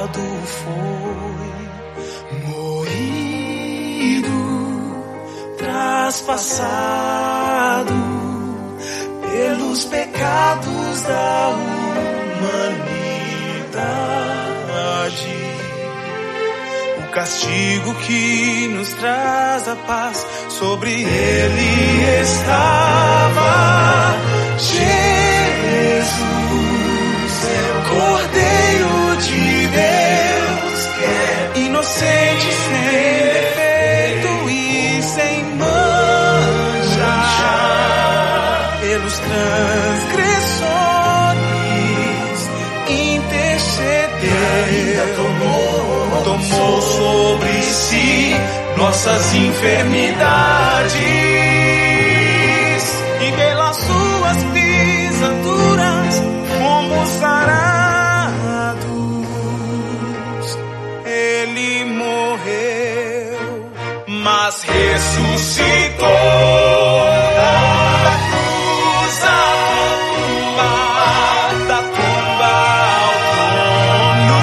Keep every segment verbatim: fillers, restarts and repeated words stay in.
pecado foi moído, traspassado pelos pecados da humanidade. O castigo que nos traz a paz, sobre ele estava. Jesus, Cordeiro de Deus, inocente, sem defeito e sem mancha, pelos transgressores intercedeu, tomou, tomou sobre si nossas enfermidades, e pelas suas pisaduras fomos sarados. Ele morreu, mas ressuscitou. Da cruz à tumba, da tumba ao trono.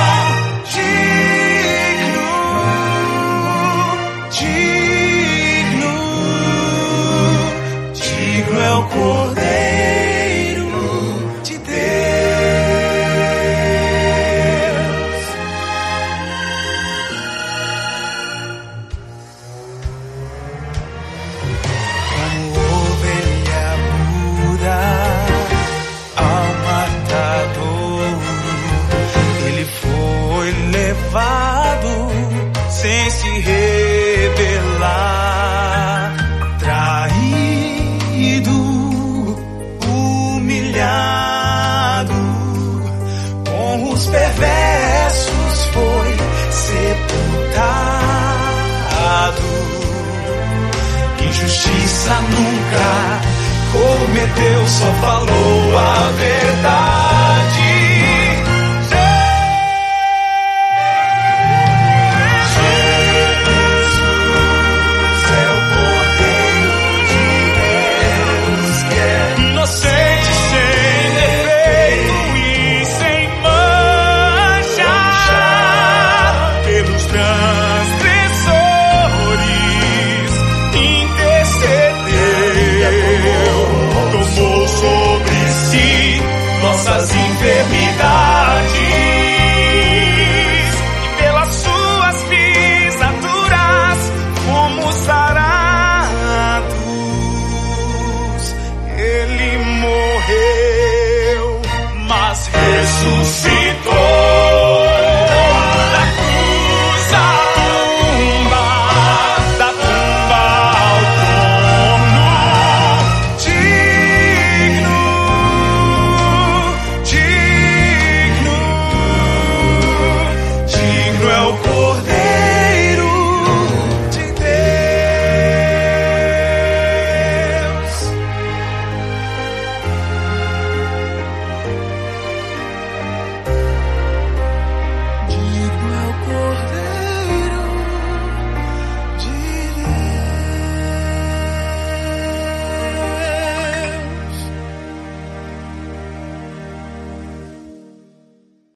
Digno, digno, digno é o Cordeiro de Deus. Como ovelha muda ao matadouro, ele foi levado sem se rebelar, traído, humilhado, com os perversos foi sepultado. Injustiça nunca cometeu, só falou a verdade.